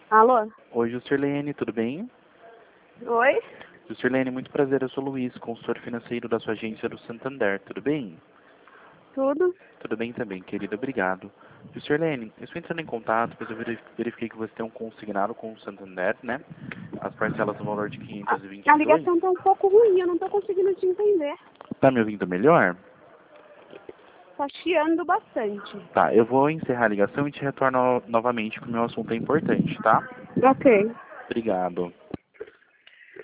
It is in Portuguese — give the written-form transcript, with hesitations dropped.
Alô? Oi, Juscelene, tudo bem? Oi? Juscelene, muito prazer, eu sou o Luiz, consultor financeiro da sua agência do Santander, tudo bem? Tudo? Tudo bem também, querido, obrigado. Juscelene, eu estou entrando em contato, pois eu verifiquei que você tem um consignado com o Santander, né? As parcelas no valor de A 522. ligação tá um pouco ruim, eu não tô conseguindo te entender. Tá me ouvindo melhor? Tá chiando bastante. Tá, eu vou encerrar a ligação e te retorno novamente, porque o meu assunto é importante, tá? Ok. Obrigado.